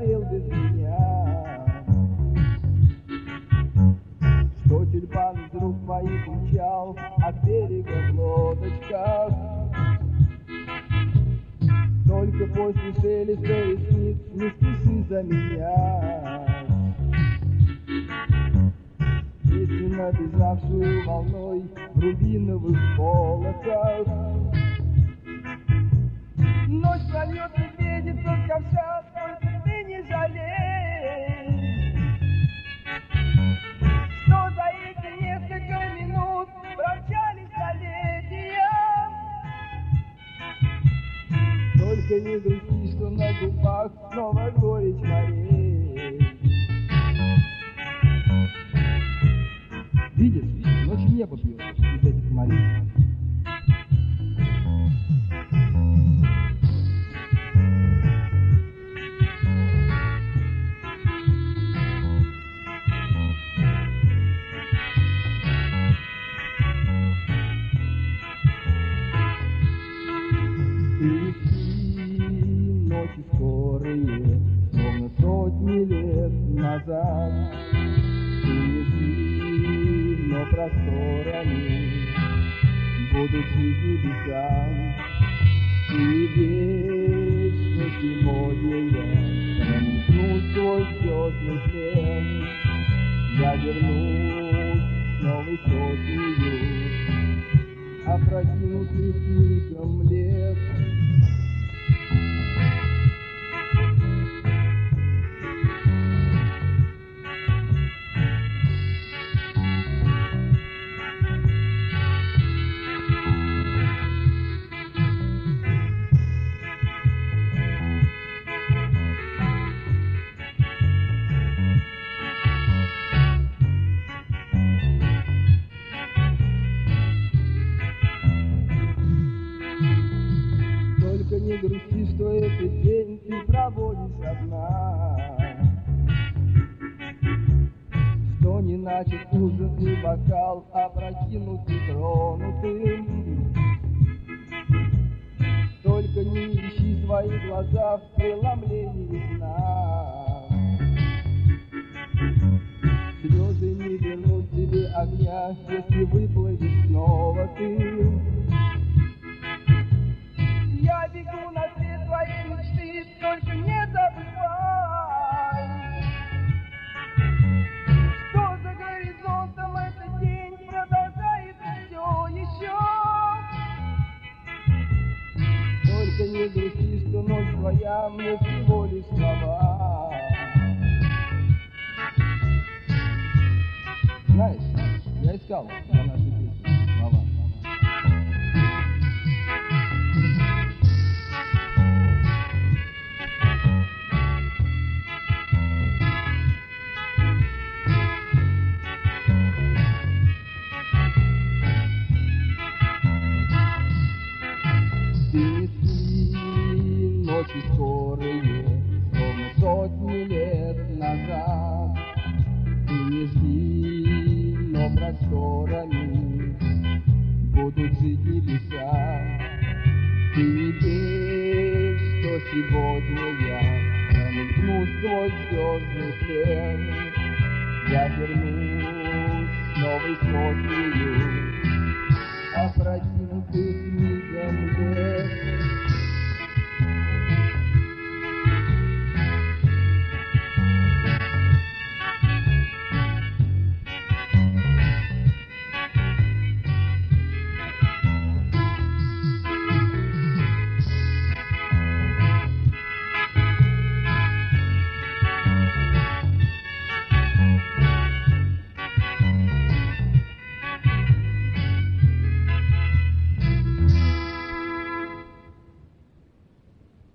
сгорел без меня. Что тюльпан вдруг моих умчал от берега в лодочках. Только после шелеста ресниц не спеши за меня. Песню, набежавшую волной в рубиновых полосах. Ночь прольет и светит тот ковша, только ты не жалей, что за эти несколько минут промчались столетия. Только не грусти, что на губах снова горечь морей. Видишь, ночью небо бьет из этих морей. Ночи скорые, словно сотни лет назад. Ты не жди, но просторами будут жить небеса. Ты верь, что сегодня я проникну сквозь звездный плен. Я вернусь с новой сотнею опрокинутых мигом лет. Только не грусти, что этот день ты проводишь одна, что не начат ужин и бокал опрокинут нетронутым. Только не ищи свои глаза в преломлении сна. Слезы не вернут тебе огня, если выплывешь снова ты. Я бегу на свет твоей мечты, только не забывай, что за горизонтом этот день продолжается все еще. Только не грусти, что ночь твоя мне всего лишь слова. Знаешь, я искал для нашей песни слова. Ты неси ночи скорые, словно сотни лет назад. Ты не жди, но просторами будут жить небеса. Ты не верь, что сегодня я проникну сквозь звездный плен. Я вернусь с новой сотнею опрокинутых мигом лет.